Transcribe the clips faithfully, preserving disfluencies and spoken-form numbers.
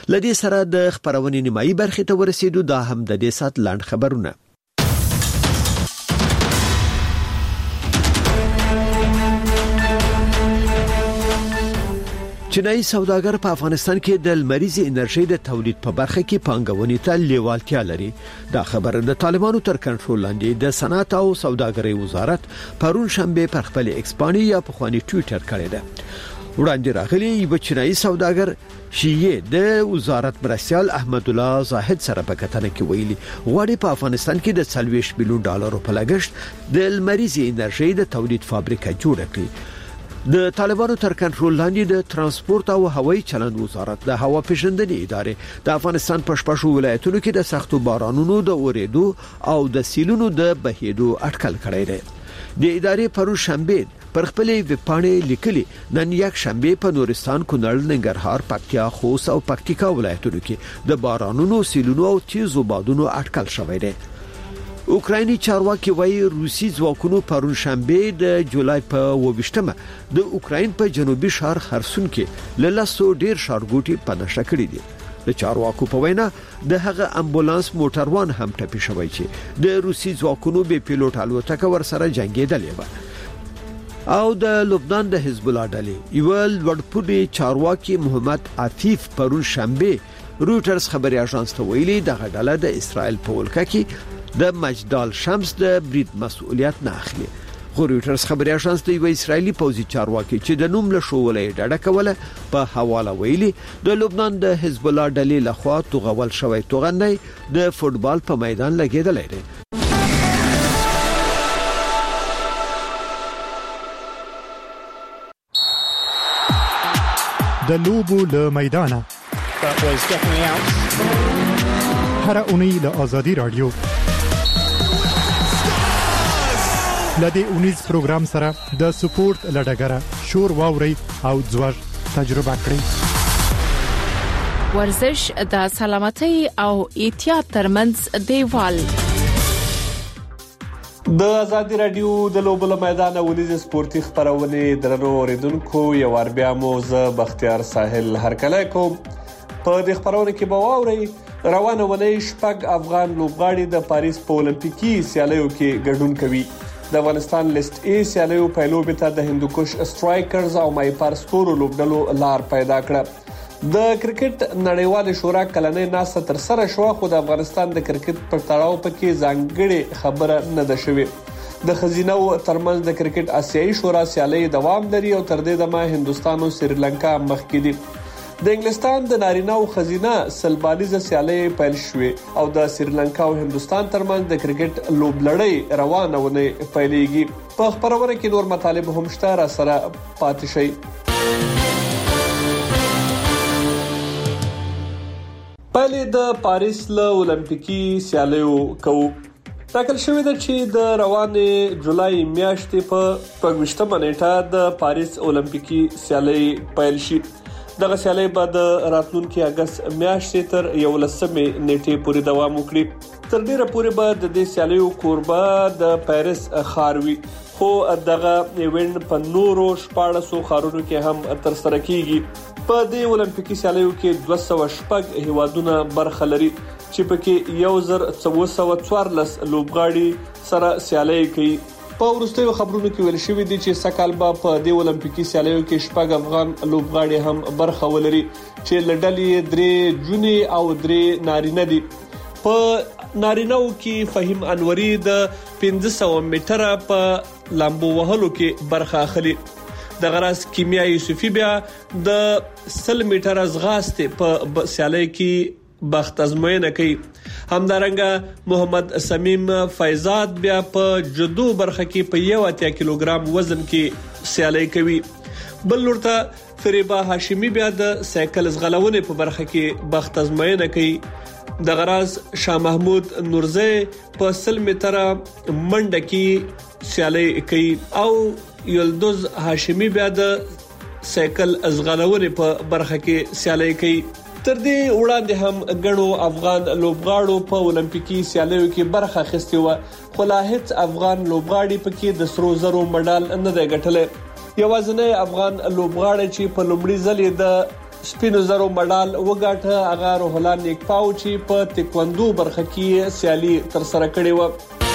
لدې سره د خبرونې نیمایي برخې ته ورسېدو. دا هم د دې سات لاند خبرونه. چینایي سوداګر په افغانستان کې د لمریزې انرژي د تولید په برخه کې پانګونې ته لیوالتیا لري. دا خبره د طالبانو تر کنټرول لاندې د صنعت او سوداګرۍ وزارت پرون شنبه پر خپل ایکس باندې یا په خواني ټوئیټر کړی ده. وړاندې راغلی یو چینایي سوداګر شیعه د وزارت مرستیال احمد الله زاهد سره په کتنه کې ویلي غواړي په افغانستان کې د څلوېښت میلیون ډالر په لګښت د لمریزې انرژي د تولید فابریکه جوړه کړي. د طالبانو تر کنټرول لاندې د ترانسپورت او هوایي چلند وزارت د هوا پیژندنې ادارې د افغانستان په شپږو ولایتونو کې د سختو بارانونو د اورېدو او د سیلونو د بهېدو اټکل کړی دی. د ادارې پرون شنبه پر خپلې ویبپاڼې لیکلي نن یک شنبه په نورستان، کونړ، ننګرهار، پکتیا، خوست او پکتیکا ولایتونو کې د بارانونو، سیلونو او تیزو بادونو اټکل شوی دی. اوکرایني چارواکي وایي روسي ځواکونو پرون شنبه د جولای په اوویشتمه د اوکراین په جنوبي ښار خرسون کې له لاسو ډیر ښارګوټي په نشه کړی دي. د چارواکو په وینا د هغه امبولانس موټروان هم ټپي شوی چې د روسي ځواکونو به پیلوټ الوتکه ور سره جنگیدلې و. او د لبنان د حزب الله ډلې یو لوړپوړي چارواکي محمد عفیف پرون شنبه رويټرز خبري اژانس ته ویلي دغه ډله د اسرائیل په ولکه کې د مجدال شمس د برید مسؤلیت نه اخلي. خو رويټرز خبري اژانس د یو اسرایلی پوځي چارواکي چې د نوم له شوولې ډډه کوله په حواله ویلي د لبنان د حزب الله ډلې لخوا توغول شوی توغندۍ د فوتبال په میدان لګیدلې ده. د لوبو له میدانه هر اونۍ له آزادی رادیو لدې اونیز پروګرام سره د سپورت لډګره شور واوري او ځوړ تجربه کړئ. ورزش د سلامتۍ او احتیاط ترمنځ دیوال. د آزادی رادیو د لوبو له میدانه ونیز سپورتي خبرونه درنو اوریدونکو یو ور بیا مو زه بختیار ساحل هرکلی کوم. په دې خبرونه کې به واوري روانه ونې شپږ افغان لوبغاړي د پاریس په اولمپیکي سیالیو کې ګډون کوي. د افغانستان لیست ای سیالیو پیلوبې ته د هندوکش سټرایکرز او مایپار سکورو لوبډلو لار پیدا کړه. د کرکټ نړیوال شورا کلنۍ ناسته تر سره شو، خو د افغانستان د کرکټ پر تړاو پکې ځانګړې خبره نه ده شوې. د خزینو ترمنځ د کرکټ آسیایي شورا سیالي دوام لري او تر دې دمه هندستان او سریلانکا مخکې دي. د انګلستان د نارینه او خزینه سلبالیزه سیالي پیل شوې او د سریلانکا او هندستان ترمنځ د کرکټ لوبلړۍ روانه ونه پیلېږي. په خبرونه کې نور مطالب هم شته، را سره پاتې شئ. پهلې د پاریس له اولمپیکي سیالیو کوو. ټاکل شوې ده چې د روانې جولای میاشتې په پنځمه نیټه د پاریس اولمپیکي سیالي پیل شي. دغه سیالي به د راتلونکي اگست میاشتې تر یولسمې نیټې پورې دوام وکړي. تر ډیره پورې به د دې سیالیو کوربه د پاریس ښار وي، خو دغه ایونت په نورو شپاړسو ښارونو کې هم تر سره کیږي. په دې اولمپیکي سیالیو کې دوه سوه شپږ هیوادونه برخه لري چې پکې یو زر څلور سوه څوارلس لوبغاړي سره سیالي کوي. په وروستیو خبرونو کې ویل شوی دی چې سکهال به په دې اولمپیکي سیالیو کې شپږ افغان لوبغاړي هم برخه ولري چې لډلې درې جونې او درې نارینه دي. په نارینه‌و کې فهیم انوري د پنځه سوه میټره په لامبو وهلو کې برخه اخلي. د غراس کیمیا یوسفی بیا د سل میټره ځغاستې په سیالي کې بخت ازموینه کوي. همدارنګه محمد سمیم فیضات بیا په جدو برخه کې په یو اتیا کیلوګرام وزن کې سیالي کوي. بل لورته فریبا هاشمی بیا د سایکل زغلونې په برخه کې بخت ازموینه کوي. د غراس شاه محمود نورزی په سل میټره منډه کې سیالي کوي او یلدوز هاشمی بیا د سایکل ازغلونې په برخه کې سیالي کوي. تر دې وړاندې هم غنو افغان لوبغاړو په اولمپیکي سیالیو کې برخه اخیستې و، خو لا هیڅ افغان لوبغاړي پکې د سرو زرو مډال نه دی ګټلی. یوازینی افغان لوبغاړی چې په لومړي ځل د سپینو زرو مډال وګاټه. هغه روح الله نیکپاو چې په تکواندو برخه کې سیالي تر سره کړې و.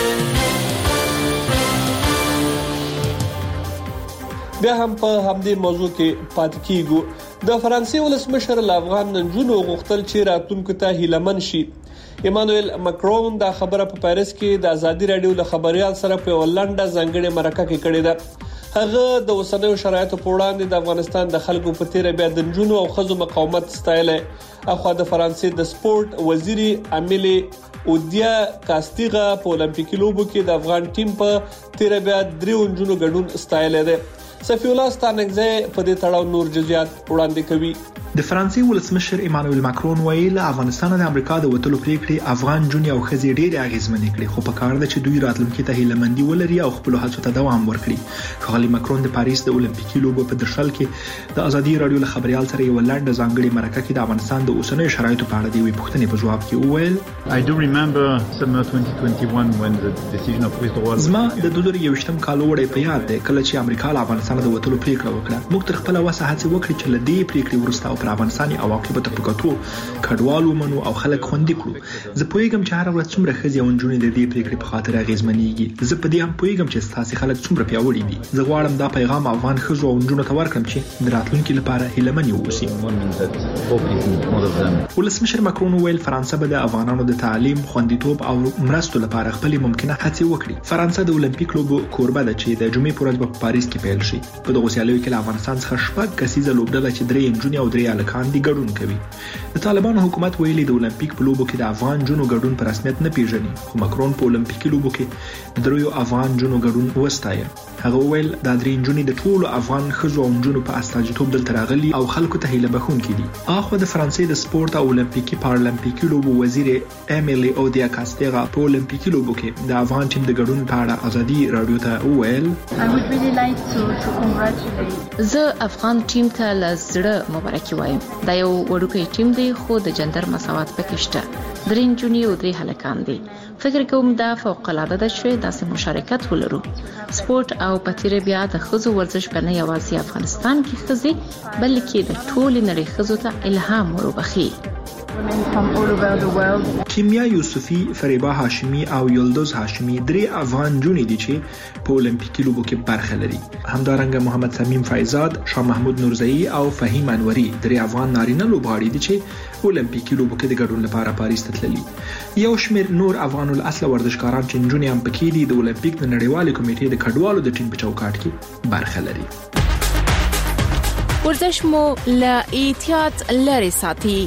بیا هم په همدې موضوع کې پاتې کیږو. د فرانسې ولسمشر افغان نجونو غوښتل چې راتلونکو ته هیلمن شي. ایمانوئل ماکرون دا خبره په پاریس کې د ازادي رادیو له خبريال سره په ولنډه ځنګړې مرکه کې کړې ده. هغه د اوسنیو شرایطو په وړاندې د افغانستان د خلکو په تیر بیا د نجونو او ښځو مقاومت ستایله. اخو د فرانسې د سپورت وزیر امیلی اودیا کاستیغا په اولمپیکي لوبو کې د افغان ټیم په تیر بیا دریو نجونو ګډون ستایله ده. صفی الله ستانګزه په دې تړاو نور جزئیات وړاندې کوي. د فرانسې ولسمشر ایمانوئل ماکرون ویل افغانستان د امریکا د وټلو پریکړې افغان جون او خزي ډېر اغیزمنې کړې، خو په کار ده چې دوی راتلونکي ته هیلمندي ولري او خپل هڅو ته دوام ورکړي. ښاغلي ماکرون د پاریس د اولمپیکي لوبو په درشل کې د ازادي رادیو له خبريال سره یو لاندې ځانګړي مرکه کې د افغانستان د اوسنیو شرایطو په اړه د وی پوښتنې په جواب کې وویل I do remember summer twenty twenty-one when the decision of withdrawal زما د دوه زره یوویشتم کال وړي په یاد ده کله چې امریکا له افغانستان د وټلو پریکړه وکړه. موږ تر خپل وسه هڅه وکړې چې له دې پریکړې وروسته او پر افغانستان او په تفکاتو کډوالو منو او خلک خوندې کړو. زه پوهیږم چې هر ورځ څومره خزي او نجونې د دې پریکړې په خاطر اغیزمنېږي. زه په دې هم پوهیږم چې ستاسو خلک څومره پیاوړي دي. زه غواړم دا پیغام افغان خزو او نجونو ته ورکړم چې د راتلونکي لپاره هیلمن اوسي. ولسمشر ماکرون ویل فرانسه به د افغانانو د تعلیم، خوندیتوب او مرستو لپاره خپل ممکنه هڅې وکړي. فرانسه د اولمپیک لوبو کوربه ده چې د جمعې پر ورځ په پاریس کې پیل شي. په دغه سیالیو کې له افغانستان څخه شپږ کسیزه لوبډله چې درې نجونې او درې هلکان دي ګډون کوي. د طالبانو حکومت ویلي د اولمپیک په لوبو کې د افغان جنو ګډون په رسمیت نه پیژني، خو ماکرون په اولمپیکي لوبو کې د دریو افغان جنو ګډون وستایه. هغه ویل دا درې نجونې د ټولو افغان ښځو او نجونو په استازیتوب دلته راغلي او خلکو ته هیله بښونکي دي. اخو د فرانسې د سپورت او اولمپیکي پارالمپیکي لوبو وزیر امیلی اودیا کاستیغا په اولمپیکي لوبو کې د افغان ټیم د ګډون په اړه ازادي رادیو ته ویل زه افغان ټیم ته لزړه مبارکي وایم. دا یو وړوکی ټیم دی خو د جندر مساوات پکې شته. درې نجونې او درې هلکان دي. فکر کوم دا فوق العاده ده چې داسې مشارکت ولرو. سپورت او پتیره بیا د خزو ورزش په نه یوازې افغانستان کې خزي بلکې د ټول نړۍ خزو ته الهام وربخي. کیمیا یوسفی، فریبا هاشمی او یلدوز هاشمی درې افغان جونې دي چې په اولمپیکي لوبو کې برخه لري. همدارنګه محمد سمیم فایزاد، شاه محمود نورزئی او فهیم انوري درې افغان نارینه لوبغاړي دي چې اولمپیکي لوبو کې د ګډون لپاره پاریس ته تللي. یو شمېر نور افغان الاصل ورزشکاران چې نجونې هم پکې دي د اولمپیک د نړیوالې کمیټې د کډوالو د ټیم په چوکاټ کې برخه لري. ورزش مو له احتیاط لري ساتي.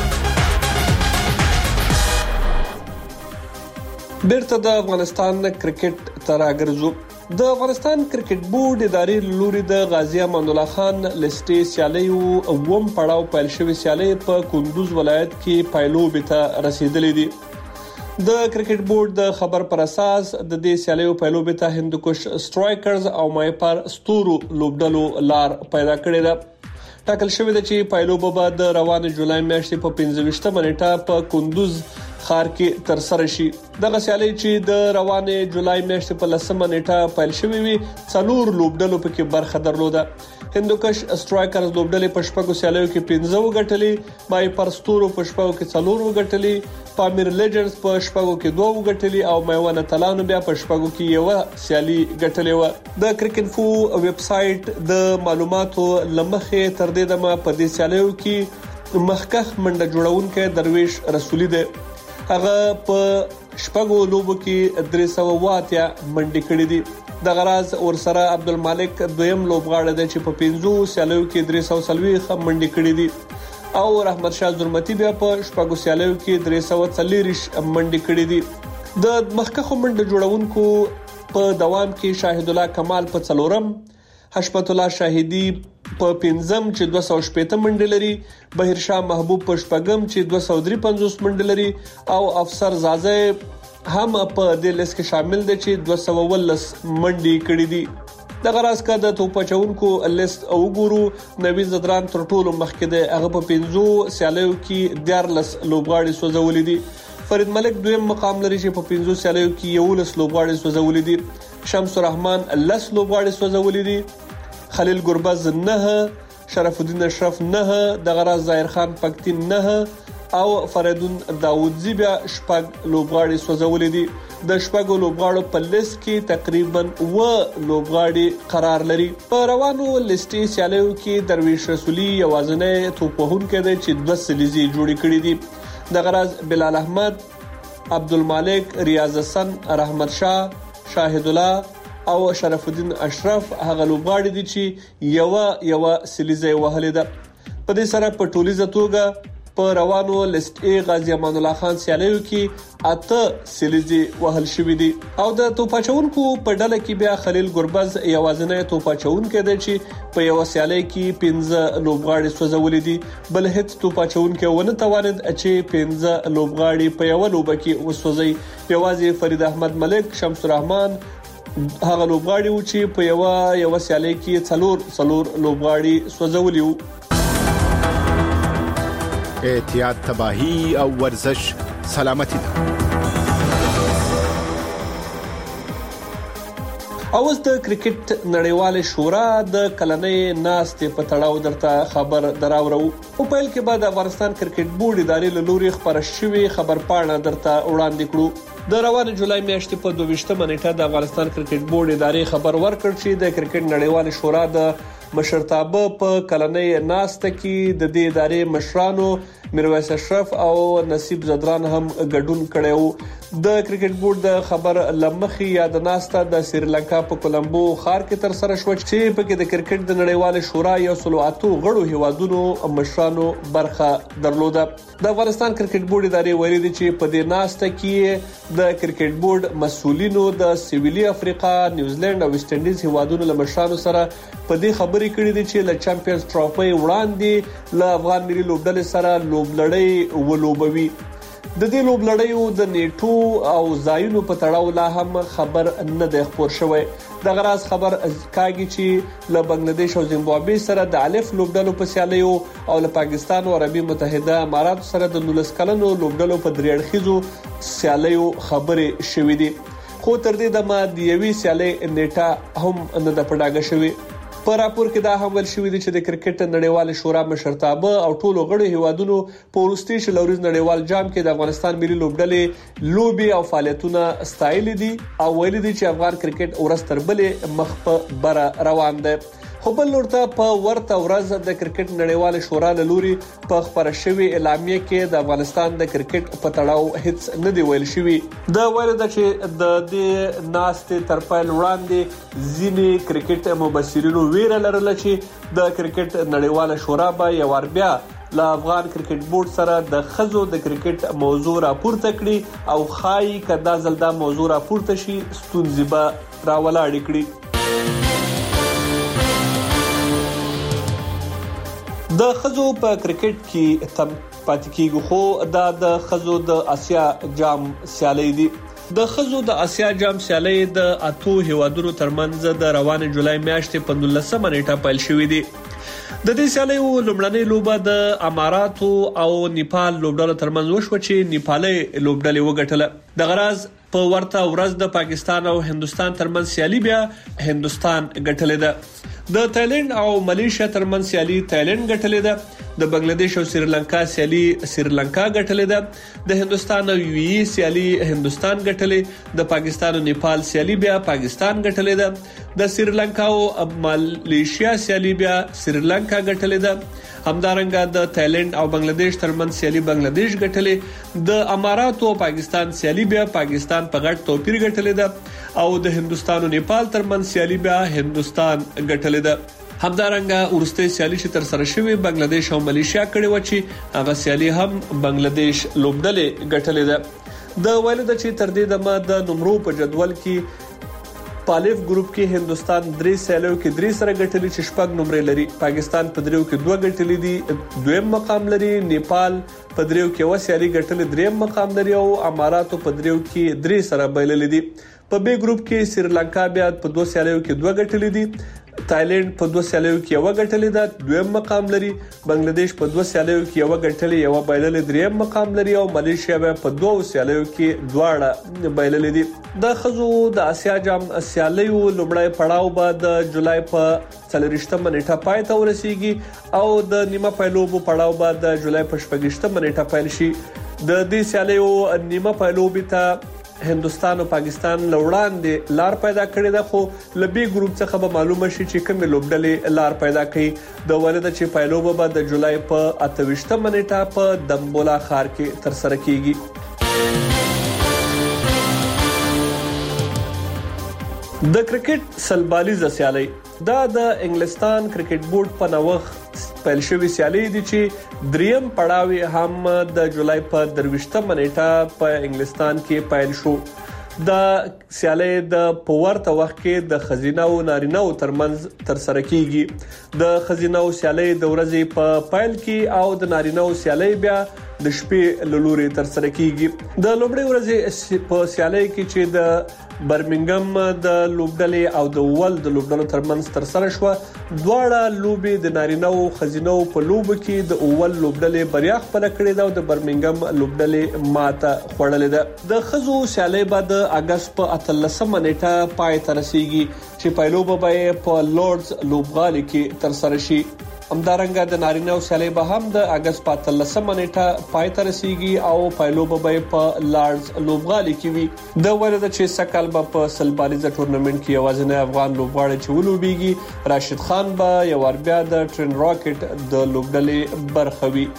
بیرته د افغانستان کرکټ ته راګرځو. د افغانستان کرکټ بورډ ادارې لوري د غازی امان الله خان لسټي سیالي او ووم پړاو پیل شوی سیالي په کندوز ولایت کې پایلوب ته رسیدلې دي. د کرکټ بورډ د خبر پر اساس د دې سیالیو پایلوب ته هندوکش سټرایکرز او مایپر ستورو لوبډلو لار پیدا کړې ده. ټاکل شوی دی چې پایلوب به د روان جولای میاشتې په پنځه ویشتمه نیټه په کندوز خار کې تر سره شي. دغه سیالي چې د روانې جولای میاشتې په لسمه نیټه پیل شوې وي څلور لوبډلو پکې برخه درلوده. هندوکش سټرایکرز لوبډلې په شپږو سیالیو کې پنځه وګټلې، مای پر ستورو په شپږو کې څلور وګټلې، پامیر لیجنډز په شپږو کې دوه وګټلې او میوانه تلانو بیا په شپږو کې یو سیالي ګټلې و. د کرکټ فو ویب سټ د معلوماتو لمخې تر دې دمه په دې سیالیو کې مخکخ منډه جوړونکو درویش رسولي دی. هغه په شپږو لوبو کې درې سوه واتیا منډې کړې دي. د غراز ورسره عبدالمالک دویم لوبغاړی دی چې په پنځو سیالیو کې درې سوه څلوېښت منډې کړې دي او رحمت شاه زرمتی بیا په شپږو سیالیو کې درې سوه څلوېښت منډې کړې دي. د مخکخو منډه جوړونکو په دوام کې شاهد الله کمال په څلورم، حشمت الله شاهدی په پنځم چې دوه سوه شپږ منډې لري، بهیر شاه محبوب په شپږم چې دوه سوه درې پنځوس منډې لري او افسر زازه هم په دې لیست کې شامل دي چې دوه سوه ولس منډې کړې دي. د غراز کا د توپ چونکو لیست او ګورو نوی زدران تر ټولو مخکې دی. هغه په پنځو سیالیو کې دیارلس لوبغاړي سوځولې دي. فرید ملک دویم مقام لري چې په پنځو سیالیو کې یولس لوبغاړي سوځولې دي. شمس الرحمن لس لوبغاړي سوځولې دي. خلیل ګربز نه، شرف الدین اشرف نه، د غراز ظاهر خان پکتین نه او فریدون داوودزی بیا شپږ لوبغاړي سوځولې دي. د شپږو لوبغاړو په لیست کې تقریبا و لوبغاړي قرار لري. په روانو لیستي سیالیو کې درویش رسولي یوازنی توپوهونکی دی چې دوه سلیزي جوړې کړې دي. د غراز بلال احمد، عبدالمالک، ریاض حسن، رحمت شاه، شاهد الله او شرف الدین اشرف هغه لوبغاړي دي چې یو یو سلیزي وهلې ده. په دې سره په ټولیزه توګه په روانو لیست ای غازی امان الله خان سیالیو کې اته سلیزي وهل شوې دي او د توپاچونکو په ډله کې بیا خلیل ګربز یوازنی توپاچونکو دی چې په یو سیالي کې پنځه لوبغاړي سوځولې دي. بل هیڅ توپاچونکو ونه توانید چې پنځه لوبغاړي په یو لوب کې وسوځي. یوازې فرید احمد ملک، شمس الرحمن هغه لوبغاړي و چې په یو یو سیالي کې څلور څلور لوبغاړي سوځولي وو. احتیاط تباہی او ورزش سلامتی ده. اوس د کرکټ نړیوال شورا د کلنۍ ناستې په تړاو درته خبر دراوړو. په پیل کې بعد افغانستان کرکټ بورډ ادارې له لوري خبر شوی خبر پاڼه درته وړاندې کړو. د روان جولای میاشتې په دوه ویشتمه نیټه د افغانستان کرکټ بورډ ادارې خبر ورکړ چې د کرکټ نړیوال شورا د مشرتابه په کلنۍ ناسته کې د دې ادارې مشرانو میرویس اشرف او نصیب زدران هم ګډون کړو. د کرکټ بورډ د خبر لمخي یاد ناسته د سریلانکا په کولمبو ښار کې تر سره شو چې په کې د کرکټ د نړیوال شورا یو سلو اتو غړو هیوادونو مشرانو برخه درلوده. د افغانستان کرکټ بورډ ادارې ویلي دي چې په دې ناسته کې د کرکټ بورډ مسؤلینو د سویلي افریقا، نیوزیلند او ویسټ انډیز هیوادونو له مشرانو سره په دې خبرې کړې دي چې له چمپیونز ټرافي وړاندې له افغان ملي لوبډلې سره لوبلړۍ ولوبوي. د دې لوبلړیو د نیټو او ځایونو په تړاو لا هم خبر نه دی خبر شوی. د غراز خبر کاږي چې له بنگلاديش او زیمبابوې سره د الف لوبډلو په سیالیو او له پاکستان او عربي متحده امارات سره د نولس کلنو لوبډلو په درې اړخیزو سیالیو خبرې شوې دي. خو تر دې دمه د یوې سیالي نیټه هم نه د پډاګه شوی. په راپور کې دا هم ویل شوی دی چې د کرکټ نړیوال شورا مشرتابه او ټولو غړو هیوادونو په وروستي شلوريز نړیوال جام کې د افغانستان ملي لوبډلې لوبي او فعالیتونه ستایل دي او ویل دي چې افغان کرکټ ورستر بلې مخ په بره روان دی. خو بل لورته په ورته ورځ د کرکټ نړیوال شورا له لوري په خبره شوی اعلامیه کې د افغانستان د کرکټ په تړاو هیڅ نه دی ویل شوی. د ویل د چې د دې ناستې تر پیل وړاندې ځینې کرکټ مبصرینو ویره لرله چې د کرکټ نړیوال شورا به یو ور بیا له افغان کرکټ بورډ سره د خزو د کرکټ موضوع راپورته کړي او خای کدا زلدا موضوع راپورته شي ستونزې به راولاړ کړي. د خزو په کرکټ کې تم پاتې کیږي خو دا د خزو د اسیا جام سیالي دي. د خزو د اسیا جام سیالي د اتو هیوادونو ترمنځ د روان جولای میاشتې په نولسمه نیټه پیل شوې دي. د دې سیالي لومړنۍ لوبه د اماراتو او نیپال لوبډلو ترمنځ وشو چې نیپالي لوبډلې وګټله. د غراز په ورته ورځ د پاکستان او هندستان ترمنځ سیالي بیا هندستان ګټلې ده. د تایلند او ملیشیا ترمنځ سیالي تایلند ګټلې ده. د بنگلاديش او سریلانکا سیالي سریلانکا ګټلې ده. د هندستان او یو ای سیالي هندستان ګټلې. د پاکستان او نیپال سیالي بیا پاکستان ګټلې ده. د سریلانکا او ملیشیا سیالي بیا سریلانکا ګټلې ده. همدارنګه د تایلند او بنگلاديش ترمنځ سیالي بنگلاديش ګټلې. د امارات او پاکستان سیالي بیا پاکستان په غټ توپیر ګټلې ده او د هندستان او نیپال ترمنځ سیالي بیا هندستان ګټلې ده. همدارنګه ورسته سیالي چې تر سره شوی بنگلاديش او ملیشیا کړي و چې هغه سیالي هم بنگلاديش لوبډلې ګټلې ده. د ویل د چې تر دې دمه د نمرو په جدول کې پالیف ګروپ کې هندستان درې سیالیو کې درې سره ګټلې چې شپږ نمرې لري. پاکستان په دریو کې دوه ګټلې دي، دویم مقام لري. نیپال په دریو کې و سیالي ګټلې دریم مقام لري او امارات په دریو کې درې سره بایللې دي. په بي ګروپ کې سریلانکا بیا په دوه سیالیو کې دوه ګټلې دي. تایلند په دوه سیالیو کې یو ګټلې ده دویم مقام لري بنگلاديش په دوه سیالیو کې یو ګټلې یو بایللې دریم مقام لري او ماليشیا په دوه سیالیو کې دواړه بایللې دي د خزو د اسیا جام سیالیو لومړی پړاو به د جولای په څلورشتمه نیټه پای ته ورسیږي او د نیمه پایلوبو پړاو به د جولای په شپږشتمه نیټه پیل شي د دې سیالیو نیمه پایلوبي ته هندستان او پاکستان لوړاندې لار پیدا کړې ده خو لبي ګروپ څخه به معلومه شي چې کوم لوبډلې لار پیدا کړي د ولادت چې پایلوبه به د جولای په اتهشتمه نیټه په دمبولا ښار کې تر سره کیږي د کرکټ سلبالیزه سیالي دا د انګلستان کرکټ بورډ په نوښت پیل شوی سیالي دي چې دریم پړاوی هم د جولای په درويشتمه نیټه په انګلستان کې پیل شو د سیالي د پورته وخت کې د خزینه او نارینه او ترمنځ تر سره کیږي د خزینه او سیالي د ورځې په پیل کې او د نارینه او سیالي بیا د شپې لوري تر سره کیږي د لومړۍ ورځې په سیالي کې چې د برمنګم د لوبډلې او د ول د لوبډلو ترمنځ تر سره شو دواړه لوبي د نارینه او خزینه په لوب کې د اول لوبډلې بریا خپل کړې ده او د برمنګم لوبډلې ماته خوړلې ده د خزو سیالي بعد د اگست په اتلسمه نیټه پای ته رسیږي چې پایلوبه به په لورډز لوبغالي کې تر سره شي همدارنګه د نارینه او سیالي به هم د اگست په اتلسمه نیټه پای ته رسیږي او پایلوبه به په لارډز لوبغالي کې وي د ولادت چې سکل به په سلبالیزه ټورنمنت کې یوازینی افغان لوبغاړی چې ولوبېږي راشد خان به یو ور بیا د ټرین راکټ د لوبډلې برخه وي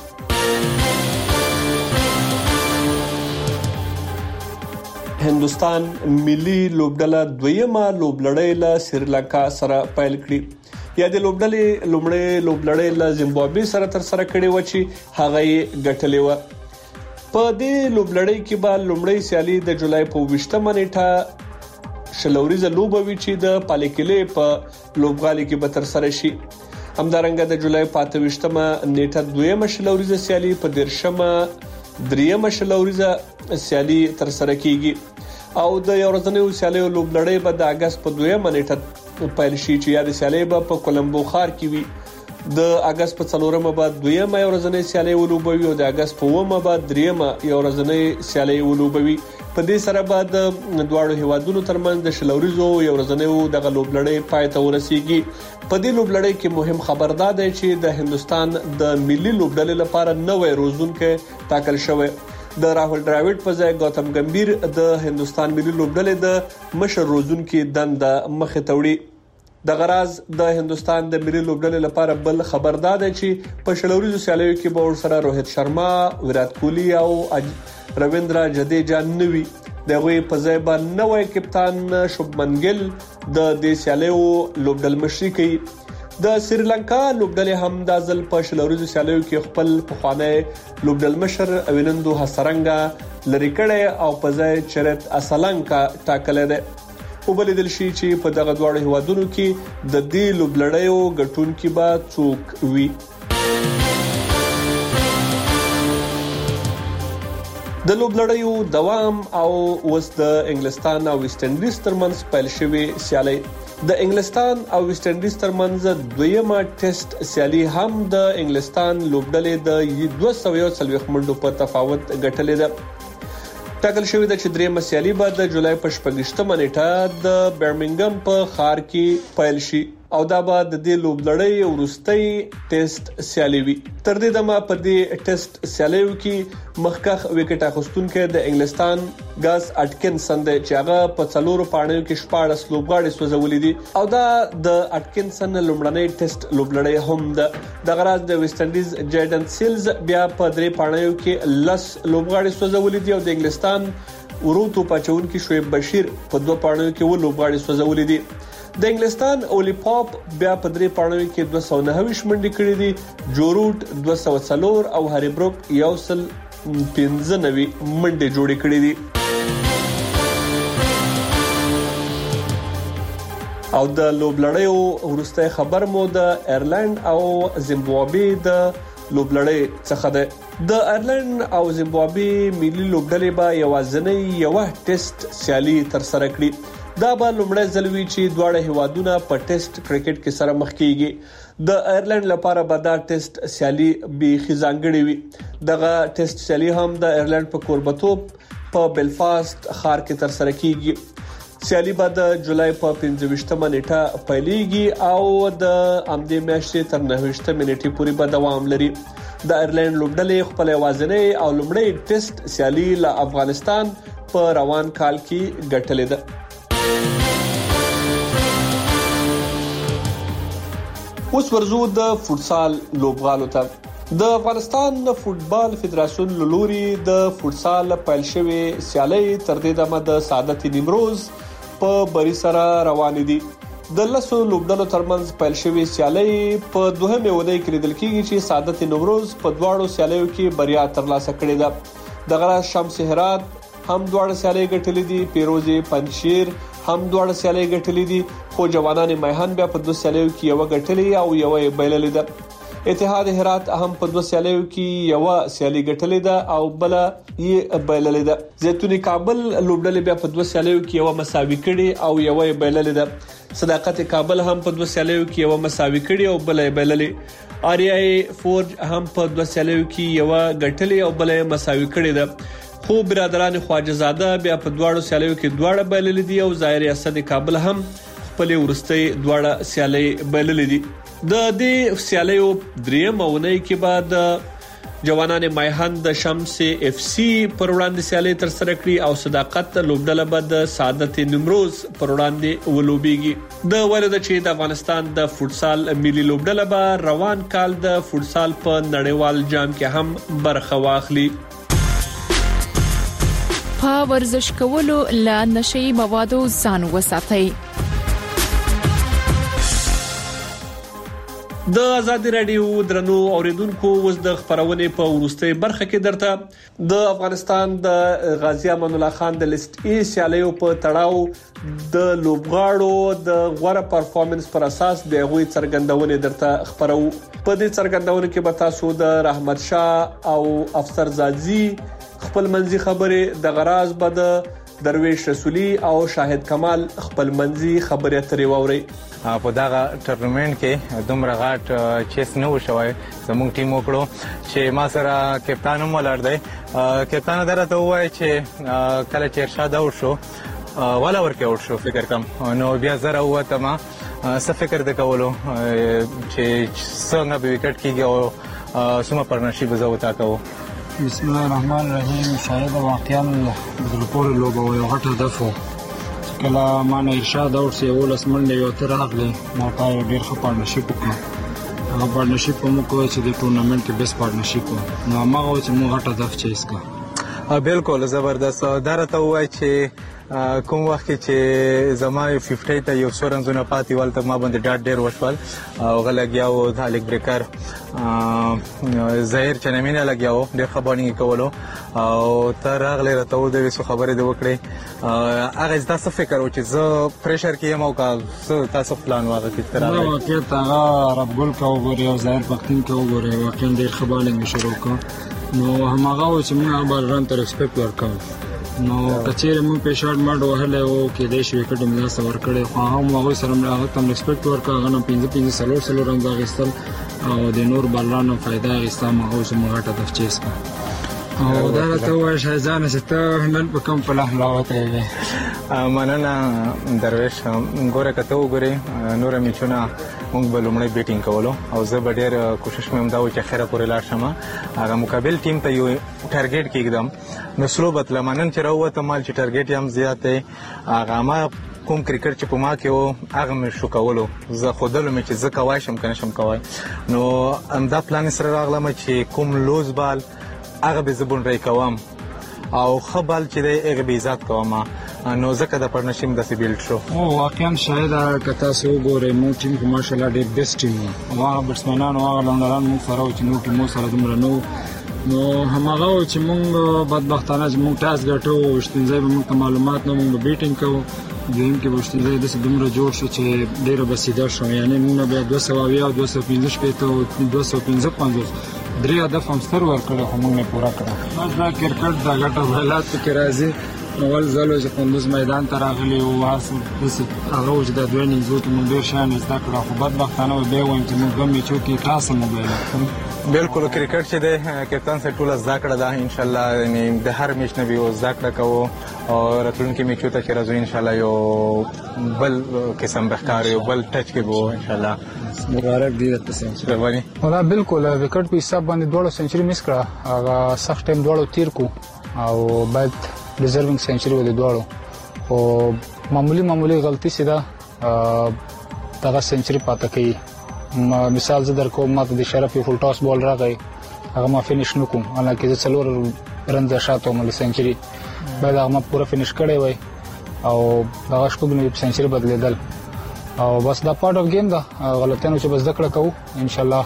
هندستان ملي لوبډله دویمه لوبلړۍ له سریلانکا سره پیل کړي یا د لوبډلې لومړی لوبلړۍ له زیمبابوې سره تر سره کړې و چې هغه یې ګټلې و په دې لوبلړۍ کې به لومړی سیالي د جولای په ویشتمه نیټه شلوريزه لوبه وی چې د پالیکلې په لوبغالي کې به تر سره شي همدارنګه د جولای په اتهشتمه نیټه دویمه شلوريزه سیالي په دیرشمه دریمه شلوريزه سیالي تر سره کیږي او د یو ورځنیو سیالیو لوبلړۍ به د اگست په دویمه نیټه پیل شي چې یا د سیالي به په کولمبو ښار کې وي د اگست په څلورمه به دویمه یو ورځنۍ سیالي ولوبوي او د اگست په اومه به دریمه یو ورځنۍ سیالي ولوبوي په دې سره به د دواړو هیوادونو ترمنځ د شلوريزو یو ورځنۍ د لوبلړۍ پای ته ورسیږي په دې لوبلړۍ کې مهم خبردار دی چې د هندستان د ملي لوبډلې لپاره نوې روزونکو ټاکل شوی د راهول ډراوډ په ځای گوتم گمبیر د هندستان ملي لوبډلې د مشر روزونکو دنده مخه توړي د غراز د هندستان د ملي لوبډلې لپاره بل خبردار دی چې په شلوريزو سیالیو کې به ورسره روهیت شرما ویرات کوهلی او رویندرا جډیجا نوي دغه په ځای باندې نوې کپتان شوبمن ګل د دې سیالیو لوبډل مشري کوي د سریلانکا لوبډلې هم د ځل په شلوريزو سیالیو کې خپل پخوانی لوبډل مشر اوینندو هسرنګا لری کړي او په ځای چرت اسلانکا ټاکل دی او بل دل شي چې په دغه دواړو هیوادونو کې د دې لوبلړیو ګټونکو به څوک وي د لوبلړیو دوام او وس د انګلستان او ویسټ انډیز ترمنځ پیل شوی سیالي د انګلستان او ویسټ انډیز ترمنځ دویمه ټیسټ سیالي هم د انګلستان لوبډلې د دوه سوه څلوېښت منډو په تفاوت ګټلې ده ټاکل شوی د چې درېمه سیالي به د جولای په شپږشتمه نیټه د برمنګم په ښار کې پیل شي او دا به د دې لوبلړۍ وروستۍ ټیسټ سیالي وي تر دې دمه په دې ټیسټ سیالیو کې مخکخ وکټ اخیستونکو د انګلستان ګاز اټکنسن د چاغه په څلورو پاڼو کې شپاړس لوبغاړي سوځولې دي او دا د اټکنسن لومړنۍ ټیسټ لوبلړۍ هم ده د غراز د ویسټ انډیز جیډن سیلز بیا په درې پاڼو کې لس لوبغاړي سوځولې دي او د انګلستان وروتو پچون کې شعیب بشیر په دوه پاڼو کې و لوبغاړي سوځولې دي د انګلستان اولی پاپ بیا په درې پاڼو کې دوه سوه نهه ویشت منډې کړې دي جوروټ دوه سوه څلور او هری بروک یو سل پنځه نوي منډې جوړې کړې دي او د لوبلړیو ورسته خبر مو د ایرلند او زیمبابوې د لوبلړۍ څخه ده د ایرلند او زیمبابوې ملي لوبډلې به یوازینی یو ټیسټ سیالي تر سره کړي دا به لومړی ځل وي چې دواړه هیوادونه په ټیسټ کرکټ کې سره مخ کیږي. د آیرلند لپاره به دا ټیسټ سیالي بیخي ځانګړې وي. دغه ټیسټ سیالي هم د آیرلند په کوربتوب په بلفاست ښار کې تر سره کیږي. سیالي به د جولای په پنځه ویشتمه نیټه پیلېږي او د امدې میاشتې تر نهه ویشتمه نیټې پورې به دوام لري. د آیرلند لوبډلې خپل وازنې او لومړی ټیسټ سیالي له افغانستان په روان کال کې ګټلې ده. اوس ورزو د فوتسال لوبغالو ته. د افغانستان فوتبال فدراسیون لوري د فوتسال پیل شوی سیالي تر دې دمه د سعادت نیمروز په بری سره روان دي. د لسو لوبډلو ترمنځ پیل شوی سیالي په دوهمه ودې کې لیدل کېږي چې سعادت نیمروز په دواړو سیالیو کې بریا ترلاسه کړې ده. دغه شمس هرات هم دواړه سیالي ګټلې دي، پیروزي پنځشیر هم دواړه سیالي ګټلې دي، خو جوانان میهن بیا په دوه سیالیو کې یو ګټلې او یو یې بایللې ده. اتحاد هرات هم په دوه سیالیو کې یو سیالي ګټلې ده او بل یې بایللې ده. زیتونی کابل لوبډلې بیا په دوه سیالیو کې یو مساوي کړي او یو یې بایللې ده. صداقت کابل هم په دوه سیالیو کې یو مساوي کړي او بل یې بایللې. آریای فورج هم په دوه سیالیو کې یو ګټلې او بل یې مساوي کړي ده. خو برادران خواجهزاده بیا په دواړو سیالیو کې دواړه بایللې دي او ظاهر اسد کابل هم خپل ورستۍ دواړه سیالي بایللې دي. د دې سیالیو دریم اونۍ کې بعد جوانان میهن د شمس اف سی پر وړاندې سیالي تر سره کړې او صداقت لوبډله به د سعادت نیمروز پر وړاندې ولوبېږي. د ولید چې د افغانستان د فوتسال ملي لوبډله به روان کال د فوتسال په نړیوال جام کې هم برخه واخلي. په ورزش کولو له نشي موادو ځان وساتئ. د آزادی رادیو درنو اوریدونکو اوس د خبرونې په ورستۍ برخه کې درته د افغانستان د غازی امان الله خان د لیست ای سیالیو په تړاو د لوبغاړو د غوړه پرفارمنس پر اساس د غوي څرګندونې درته خبرو. په دې څرګندونې کې به تاسو د رحمت شاه او افسر زادزی خپل منځي خبره د غراز بد درویش رسولی او شاهد کمال خپل منځي خبرې اترې ووري. په دغه ټورنمنت کې دومره غاټ چیس نه وشوي. زموږ ټیم وکړو چې ما سره کپتان هم ولر دی. کپتان درته وایي چې کله چې ارشاد او شو ولا ورکه او شو فکر کوم نو بیا زره وته ما څه فکر د کولو چې څنګه به وکټ کیږي او سمه پارتنرشپ زوتا کوو. بسم الله الرحمن الرحیم. شاید واقعا د لپاره لوبه یو غټ هدف و. کله ما نه ارشاد او سی ولس منډه یو تر راغله ما پای ډیر ښه پارتنرشپ وکړ. هغه پارتنرشپ مو کوي چې د ټورنمنت کې بیس پارتنرشپ نو هغه چې مو غټ هدف چیز کا. بالکل زبردست. درته وای چې کوم وخت چې زما پنځه ته یو سورنزونه پاتې ولته ما باندې ډاټ ډیر وشول او غلګیاو د لیک بریکر ظاهر چنمینه لګیاو ډیر خبرونه کولو او تر هغه راته و د وسو خبرې د وکړې هغه تاسو فکر و چې زه پریشر کې یم او کا تاسو پلان واغې چې تر هغه وخت هغه رب ګل کا وګوري او ظاهر پختین کا وګوري واقعا ډیر خبرونه می شروع کړ نو هماغه چې موږ به ران تر ایکسپیکټ ورکړو نو کچېره مون په شارټ ماډ وهله او کې د شوي کډم ځا سور کړي خو هم هغه سره موږ تم ایکسپیکټ ورکړو غنه پنځه پنځه سلور سلور رنګ غستل او د نور بلانو فائدہ غستا مغه سم غټه د چیز کا او دا ته وای شایزانه چې ته نن په کوم په لحظه راوته مننه درویش ګوره کته وګوري نور میچونه موږ به لومړی بیټینګ کولو او زه به ډېر کوشش مې هم دا و چې خیره پورې لاړ شم هغه مقابل ټیم ته یو ټارګېټ کېږدم نو سلو بتله منن چې راووتم مال چې ټارګېټ یې هم زیات دی هغه ما کوم کرکټ چې په ما کې و هغه مې شو کولو زه ښودلو مې چې زه کوای شم که نه شم کوای نو همدا پلان سره راغلم چې کوم لوز بال هغه به زه بونډرۍ کوم او ښه بال چې دی هغه به عزت کوم نو ځکه د پارتنرشپ داسې بیلډ شو. او واقعا شاید که تاسو وګورئ مو ټیم خو ماشاءالله ډېر بیسټ ټیم و هغه بټسمنان او هغه لنډران موږ سره و چې نور ټیمو سره دومره نه و نو هماغه و چې موږ بدبختانه چې موږ ټاس ګټو وشتنځای به موږ ته معلومات نه موږ به بیټینګ کوو دویم کې وشتنځای داسې دومره جوړ شو چې ډېره بسیده شو یعنې موږ بیا دوه سوه اویا او دوه سوه پنځه شپېته او دوه سوه پنځه پنځوس درې هدف هم ستر ورکړی خو موږ نه پوره کړه. بس دا کرکټ دا ګټه بایلات پکې راځي اول ځل چې کندوز میدان ته راغلی او واسه هغه چې د دوه نیمه زوت مونږ ډېر شان زده کړو خو بدبختانه به وایم چې موږ هم چې کې تاسو موبایل بالکل کرکټ چې د کپتان سره ټول زده کړه ده ان شاء الله یعنی د هر میچ نه به زده کړه کوو او راتلونکي میچو ته چې راځو ان شاء الله یو بل قسم بخکار یو بل ټچ کې وو ان شاء الله مبارک دی تاسو سره ولا بالکل وکټ په حساب باندې دوه سنچري مس کړه هغه سخت ټیم دوه تیر کو او بعد ریزروینګ سنچري ولې دوه او معمولی معمولی غلطي سیده دغه سنچري پاتې کوي مثال زه درکو ماته د شرف یو فول ټاس بال راغی هغه ما فینیش نکوم انا کې څلور رن د شاته مل سنچري بعد هغه ما پوره فینیش کړی وای او هغه شپږ نو سنچري بدلیدل او بس دا پارت اف گیم دا غلطیانو چې بس ذکر کوو ان شاء الله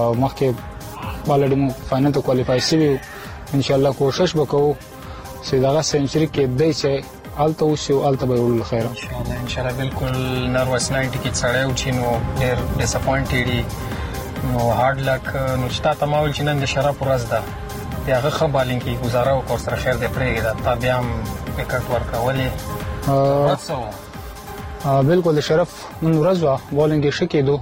مخکې بالډ مو فائنل ته کوالیفای شي ان شاء الله کوشش وکړو چې دا سنچري کې دای چې الته وشو الته به ول خیر ان شاء الله ان شاء الله بالکل نروس ناینټي کې څړیو چې نو ډېر ډیساپوینټډ نو هارد لک نو شتا تماول چې نن د شرف ورځ ده هغه خبالین کې گزاره او کور سره خیر دې پرېږي دا تابع هم وکټ ورکولې واتسو بالکل شرف نن ورځ وا بولینګ شکېدو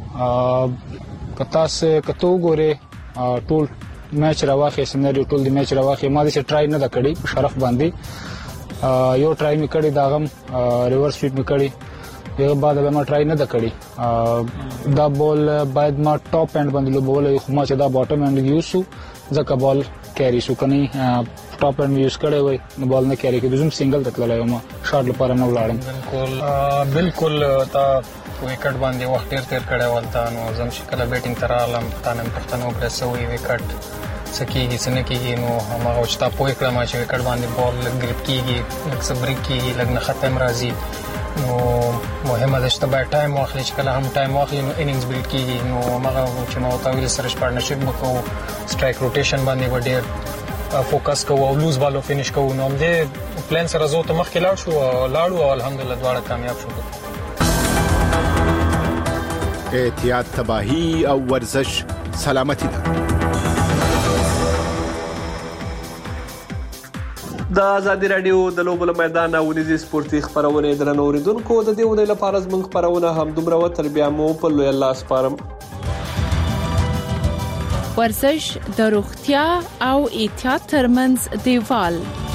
کتا سه کتو ګوره ټول میچ راوخې سنریو ټول د میچ راوخې ما دې ټرای نه دا کړی شرف باندې یو ټرای می کړی دا غم ریورس سویپ می کړی یو بعد به ما ټرای نه دا کړی دا بال باید ما ټاپ اند باندې لوبول خو ما چې دا باټم اند یوسو ځکه بال کیری شو کني ټاپ اند یوز کړی وای نو بال نه کیری کېږي زم سنگل تکلای ما شاټ لپاره نه ولاړم بالکل بالکل تا وکټ باندې وخت ډیر تیر کړی ولته نو زم شکل بیټینګ تر عالم تانم پښتنو پرسوي وکټ سکیږي څنګه کېږي نو هغه چې تا پوي کړم چې وکټ باندې بال لګریپ کېږي لکه صبر کېږي لګنه ختم راځي نو مهمه ده چې باید ټایم واخلي چې کله هم ټایم واخلي نو انینګز بیلډ کېږي نو هغه چې ما وتاویل سره پارټنرشپ وکړو سټرایک روټیشن باندې وډیر فوکس کوو او لوز بالو فینیش کوو نو هم دې پلان سره زو ته مخکې لاړ شو لاړو او الحمدلله دواړه کامیاب شو احتیاط تباہی او ورزش سلامتی ده د ازادي رادیو د لوبو میدان او نيزي سپورتي خبرونه درنو اوریدونکو د دې ونې لپاره زموږ خبرونه هم دومره وتر بیا مو په لوی الله سپارم ورزش د روغتیا او احتیاط ترمنځ دیوال